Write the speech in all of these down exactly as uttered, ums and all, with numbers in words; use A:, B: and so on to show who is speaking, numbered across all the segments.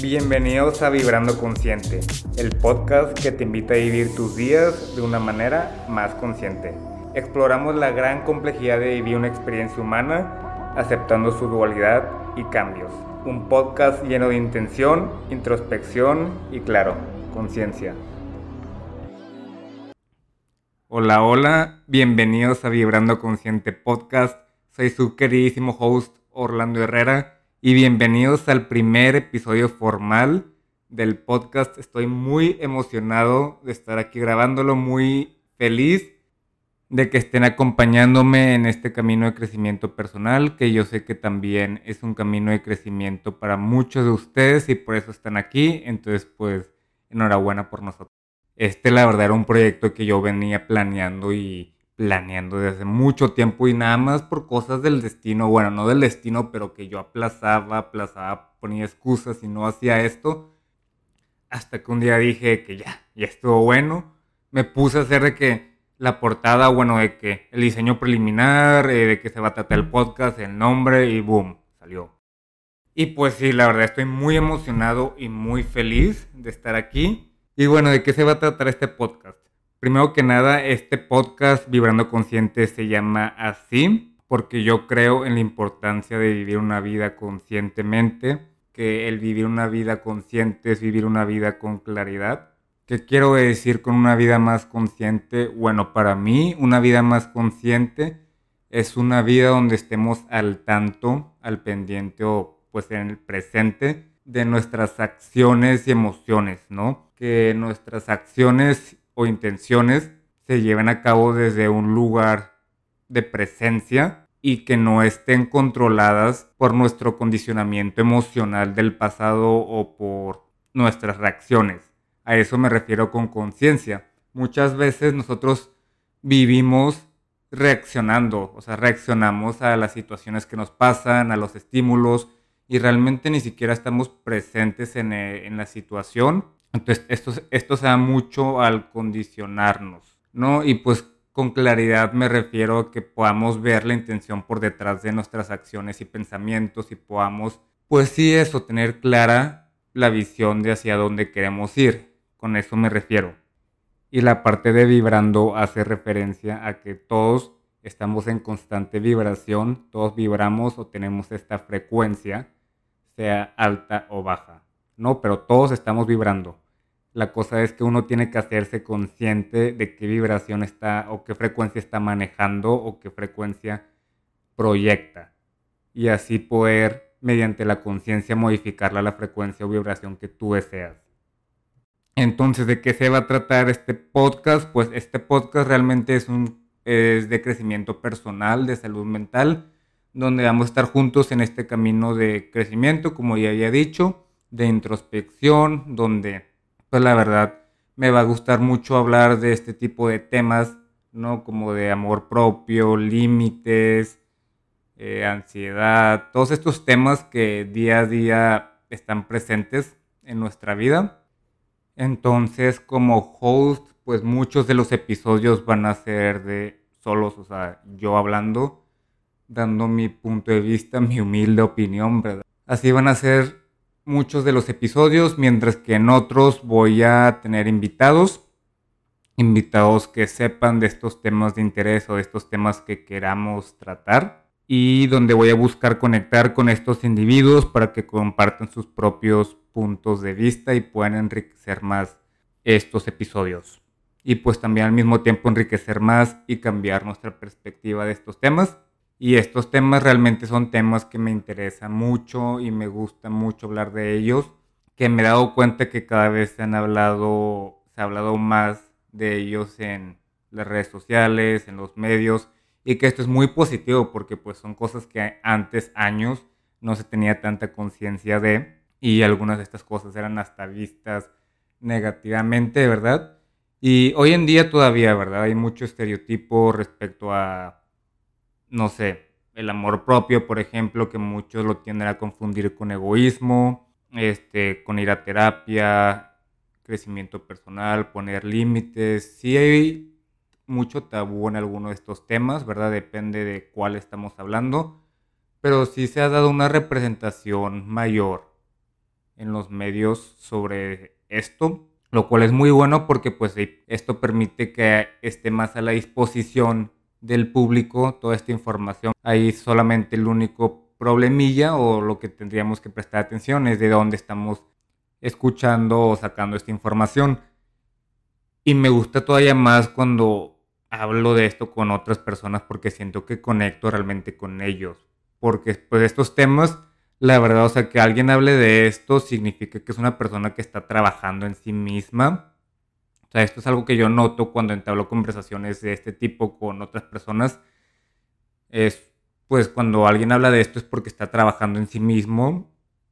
A: Bienvenidos a Vibrando Consciente, el podcast que te invita a vivir tus días de una manera más consciente. Exploramos la gran complejidad de vivir una experiencia humana, aceptando su dualidad y cambios. Un podcast lleno de intención, introspección y, claro, conciencia. Hola, hola, bienvenidos a Vibrando Consciente Podcast. Soy su queridísimo host Orlando Herrera. Y bienvenidos al primer episodio formal del podcast. Estoy muy emocionado de estar aquí grabándolo, muy feliz de que estén acompañándome en este camino de crecimiento personal, que yo sé que también es un camino de crecimiento para muchos de ustedes y por eso están aquí. Entonces, pues, enhorabuena por nosotros. Este, la verdad, era un proyecto que yo venía planeando y planeando desde hace mucho tiempo y nada más por cosas del destino, bueno, no del destino, pero que yo aplazaba, aplazaba, ponía excusas y no hacía esto, hasta que un día dije que ya, ya estuvo bueno, me puse a hacer de que la portada, bueno, de que el diseño preliminar, eh, de que se va a tratar el podcast, el nombre y boom, salió. Y pues sí, la verdad estoy muy emocionado y muy feliz de estar aquí. Y bueno, ¿de qué se va a tratar este podcast? Primero que nada, este podcast Vibrando Consciente se llama así porque yo creo en la importancia de vivir una vida conscientemente, que el vivir una vida consciente es vivir una vida con claridad. ¿Qué quiero decir con una vida más consciente? Bueno, para mí una vida más consciente es una vida donde estemos al tanto, al pendiente o pues en el presente de nuestras acciones y emociones, ¿no? Que nuestras acciones o intenciones se lleven a cabo desde un lugar de presencia y que no estén controladas por nuestro condicionamiento emocional del pasado o por nuestras reacciones. A eso me refiero con conciencia. Muchas veces nosotros vivimos reaccionando, o sea, reaccionamos a las situaciones que nos pasan, a los estímulos y realmente ni siquiera estamos presentes en, en la situación. Entonces, esto, esto se da mucho al condicionarnos, ¿no? Y pues con claridad me refiero a que podamos ver la intención por detrás de nuestras acciones y pensamientos y podamos, pues sí, eso, tener clara la visión de hacia dónde queremos ir. Con eso me refiero. Y la parte de vibrando hace referencia a que todos estamos en constante vibración, todos vibramos o tenemos esta frecuencia, sea alta o baja, ¿no? Pero todos estamos vibrando. La cosa es que uno tiene que hacerse consciente de qué vibración está o qué frecuencia está manejando o qué frecuencia proyecta. Y así poder, mediante la conciencia, modificarla a la frecuencia o vibración que tú deseas. Entonces, ¿de qué se va a tratar este podcast? Pues este podcast realmente es, un, es de crecimiento personal, de salud mental, donde vamos a estar juntos en este camino de crecimiento, como ya había dicho, de introspección, donde pues la verdad me va a gustar mucho hablar de este tipo de temas, ¿no? Como de amor propio, límites, eh, ansiedad, todos estos temas que día a día están presentes en nuestra vida. Entonces, como host, pues muchos de los episodios van a ser de solos, o sea, yo hablando, dando mi punto de vista, mi humilde opinión, ¿verdad? Así van a ser muchos de los episodios, mientras que en otros voy a tener invitados, invitados que sepan de estos temas de interés o de estos temas que queramos tratar y donde voy a buscar conectar con estos individuos para que compartan sus propios puntos de vista y puedan enriquecer más estos episodios. Y pues también al mismo tiempo enriquecer más y cambiar nuestra perspectiva de estos temas. Y estos temas realmente son temas que me interesan mucho y me gusta mucho hablar de ellos, que me he dado cuenta que cada vez se han hablado, se ha hablado más de ellos en las redes sociales, en los medios, y que esto es muy positivo porque pues son cosas que antes, años, no se tenía tanta conciencia de, y algunas de estas cosas eran hasta vistas negativamente, ¿verdad? Y hoy en día todavía, ¿verdad? Hay mucho estereotipo respecto a, no sé, el amor propio, por ejemplo, que muchos lo tienden a confundir con egoísmo, este, con ir a terapia, crecimiento personal, poner límites. Sí hay mucho tabú en alguno de estos temas, ¿verdad? Depende de cuál estamos hablando, pero sí se ha dado una representación mayor en los medios sobre esto, lo cual es muy bueno porque pues esto permite que esté más a la disposición del público toda esta información. Ahí solamente el único problemilla o lo que tendríamos que prestar atención es de dónde estamos escuchando o sacando esta información. Y me gusta todavía más cuando hablo de esto con otras personas porque siento que conecto realmente con ellos. Porque pues estos temas, la verdad, o sea, que alguien hable de esto significa que es una persona que está trabajando en sí misma. O sea, esto es algo que yo noto cuando entablo conversaciones de este tipo con otras personas. Es pues cuando alguien habla de esto es porque está trabajando en sí mismo.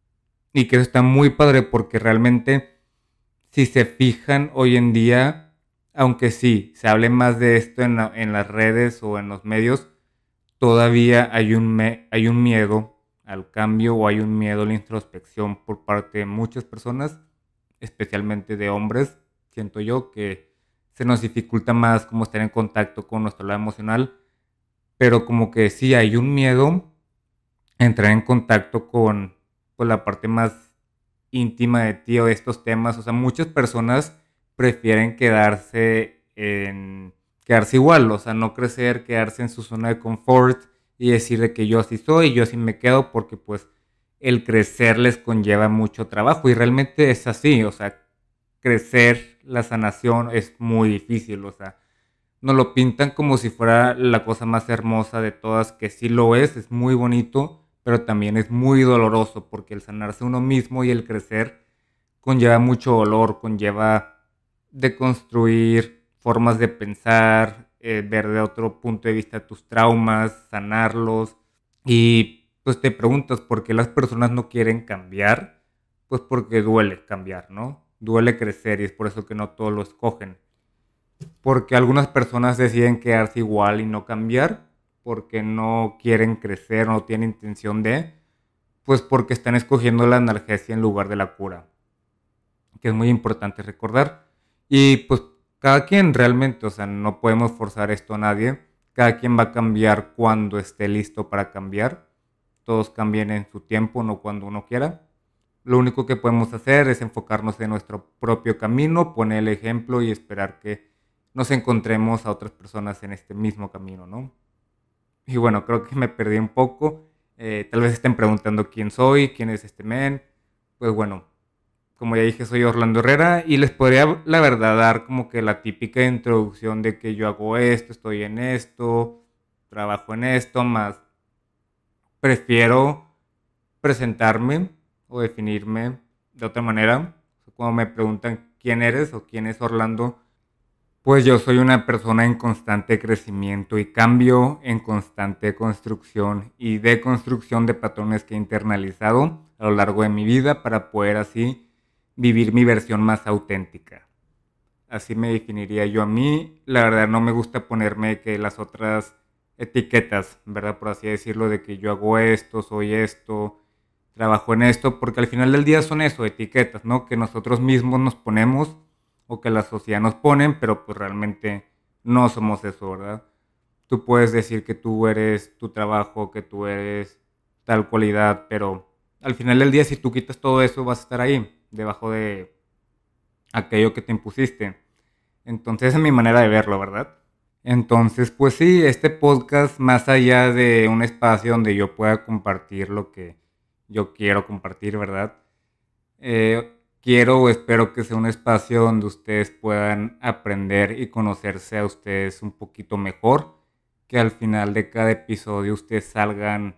A: Y que eso está muy padre porque realmente, si se fijan hoy en día, aunque sí, se hable más de esto en, la- en las redes o en los medios, todavía hay un, me- hay un miedo al cambio o hay un miedo a la introspección por parte de muchas personas, especialmente de hombres. Siento yo que se nos dificulta más como estar en contacto con nuestro lado emocional, pero como que sí hay un miedo a entrar en contacto con pues, la parte más íntima de ti o de estos temas. O sea, muchas personas prefieren quedarse en quedarse igual, o sea, no crecer, quedarse en su zona de confort y decir de que yo así soy, yo así me quedo porque pues el crecer les conlleva mucho trabajo y realmente es así, o sea, crecer, la sanación es muy difícil, o sea, nos lo pintan como si fuera la cosa más hermosa de todas, que sí lo es, es muy bonito, pero también es muy doloroso, porque el sanarse uno mismo y el crecer conlleva mucho dolor, conlleva deconstruir formas de pensar, eh, ver de otro punto de vista tus traumas, sanarlos. Y pues te preguntas por qué las personas no quieren cambiar, pues porque duele cambiar, ¿no? Duele crecer y es por eso que no todos lo escogen. Porque algunas personas deciden quedarse igual y no cambiar, porque no quieren crecer, no tienen intención de, pues porque están escogiendo la analgesia en lugar de la cura, que es muy importante recordar. Y pues cada quien realmente, o sea, no podemos forzar esto a nadie, cada quien va a cambiar cuando esté listo para cambiar, todos cambian en su tiempo, no cuando uno quiera. Lo único que podemos hacer es enfocarnos en nuestro propio camino, poner el ejemplo y esperar que nos encontremos a otras personas en este mismo camino, ¿no? Y bueno, creo que me perdí un poco. Eh, tal vez estén preguntando quién soy, quién es este men. Pues bueno, como ya dije, soy Orlando Herrera y les podría, la verdad, dar como que la típica introducción de que yo hago esto, estoy en esto, trabajo en esto, más prefiero presentarme o definirme de otra manera. Cuando me preguntan quién eres o quién es Orlando, pues yo soy una persona en constante crecimiento y cambio, en constante construcción y deconstrucción de patrones que he internalizado a lo largo de mi vida para poder así vivir mi versión más auténtica. Así me definiría yo a mí. La verdad no me gusta ponerme que las otras etiquetas, ¿verdad? Por así decirlo, de que yo hago esto, soy esto, trabajo en esto, porque al final del día son eso, etiquetas, ¿no? Que nosotros mismos nos ponemos o que la sociedad nos ponen, pero pues realmente no somos eso, ¿verdad? Tú puedes decir que tú eres tu trabajo, que tú eres tal cualidad, pero al final del día si tú quitas todo eso vas a estar ahí, debajo de aquello que te impusiste. Entonces esa es mi manera de verlo, ¿verdad? Entonces, pues sí, este podcast, más allá de un espacio donde yo pueda compartir lo que yo quiero compartir, ¿verdad? Eh, quiero o espero que sea un espacio donde ustedes puedan aprender y conocerse a ustedes un poquito mejor, que al final de cada episodio ustedes salgan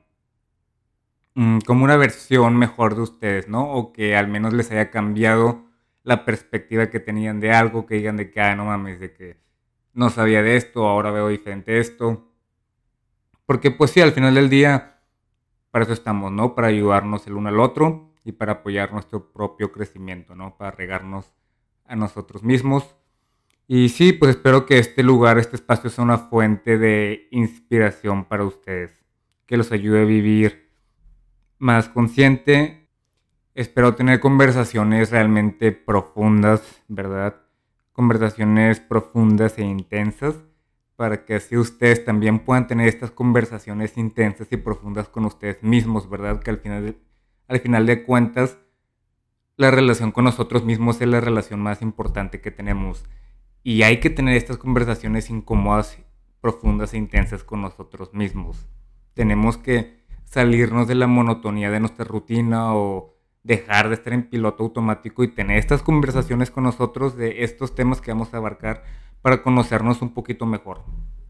A: mm, como una versión mejor de ustedes, ¿no? O que al menos les haya cambiado la perspectiva que tenían de algo, que digan de que, ah, no mames, de que no sabía de esto, ahora veo diferente esto. Porque pues sí, al final del día, para eso estamos, ¿no? Para ayudarnos el uno al otro y para apoyar nuestro propio crecimiento, ¿no? Para regarnos a nosotros mismos. Y sí, pues espero que este lugar, este espacio sea una fuente de inspiración para ustedes, que los ayude a vivir más consciente. Espero tener conversaciones realmente profundas, ¿verdad? Conversaciones profundas e intensas para que así ustedes también puedan tener estas conversaciones intensas y profundas con ustedes mismos, ¿verdad? Que al final de, al final de cuentas la relación con nosotros mismos es la relación más importante que tenemos. Y hay que tener estas conversaciones incómodas, profundas e intensas con nosotros mismos. Tenemos que salirnos de la monotonía de nuestra rutina o dejar de estar en piloto automático y tener estas conversaciones con nosotros de estos temas que vamos a abarcar para conocernos un poquito mejor.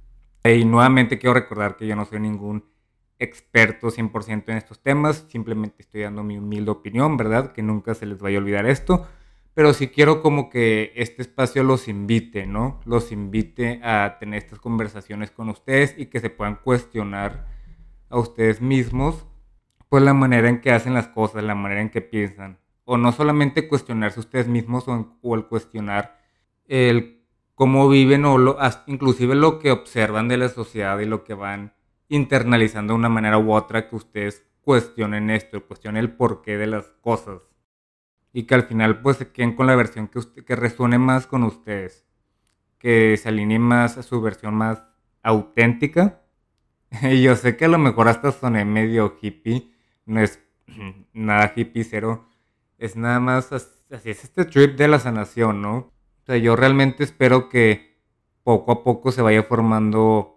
A: Y nuevamente quiero recordar que yo no soy ningún experto cien por ciento en estos temas, simplemente estoy dando mi humilde opinión, ¿verdad? Que nunca se les vaya a olvidar esto, pero sí quiero como que este espacio los invite, ¿no? Los invite a tener estas conversaciones con ustedes y que se puedan cuestionar a ustedes mismos, pues la manera en que hacen las cosas, la manera en que piensan, o no solamente cuestionarse ustedes mismos o, o el cuestionar el cómo viven o lo, inclusive lo que observan de la sociedad y lo que van internalizando de una manera u otra, que ustedes cuestionen esto, cuestionen el porqué de las cosas y que al final pues se queden con la versión que, usted, que resuene más con ustedes, que se alinee más a su versión más auténtica. Y yo sé que a lo mejor hasta soné medio hippie, no es nada hippie cero, es nada más así es este trip de la sanación, ¿no? O sea, yo realmente espero que poco a poco se vaya formando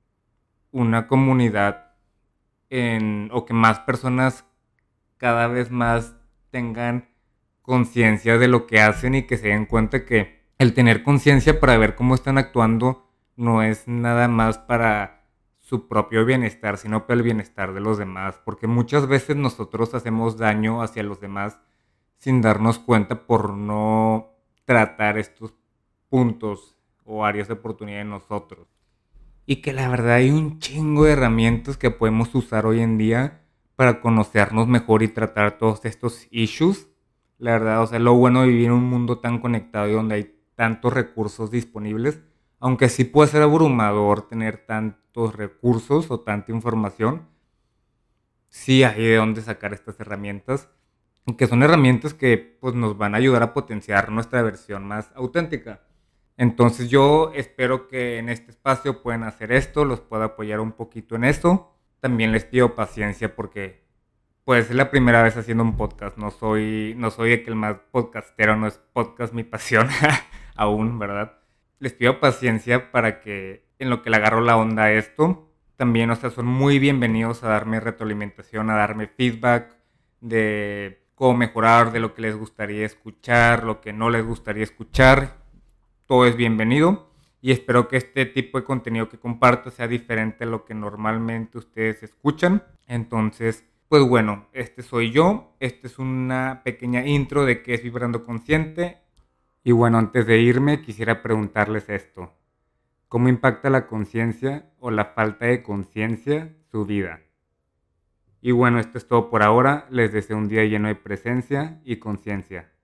A: una comunidad en, o que más personas cada vez más tengan conciencia de lo que hacen y que se den cuenta que el tener conciencia para ver cómo están actuando no es nada más para su propio bienestar, sino para el bienestar de los demás, porque muchas veces nosotros hacemos daño hacia los demás sin darnos cuenta por no tratar estos puntos o áreas de oportunidad en nosotros. Y que la verdad hay un chingo de herramientas que podemos usar hoy en día para conocernos mejor y tratar todos estos issues. La verdad, o sea, lo bueno de vivir en un mundo tan conectado y donde hay tantos recursos disponibles, aunque sí puede ser abrumador tener tantos recursos o tanta información, sí hay de dónde sacar estas herramientas, que son herramientas que pues, nos van a ayudar a potenciar nuestra versión más auténtica. Entonces yo espero que en este espacio puedan hacer esto, los pueda apoyar un poquito en esto. También les pido paciencia porque pues es la primera vez haciendo un podcast. No soy, no soy el más podcastero, no es podcast mi pasión aún, ¿verdad? Les pido paciencia para que en lo que le agarro la onda a esto. También, o sea, son muy bienvenidos a darme retroalimentación, a darme feedback de cómo mejorar, de lo que les gustaría escuchar, lo que no les gustaría escuchar. Todo es bienvenido y espero que este tipo de contenido que comparto sea diferente a lo que normalmente ustedes escuchan. Entonces, pues bueno, este soy yo. Esta es una pequeña intro de qué es Vibrando Consciente. Y bueno, antes de irme quisiera preguntarles esto. ¿Cómo impacta la conciencia o la falta de conciencia su vida? Y bueno, esto es todo por ahora. Les deseo un día lleno de presencia y conciencia.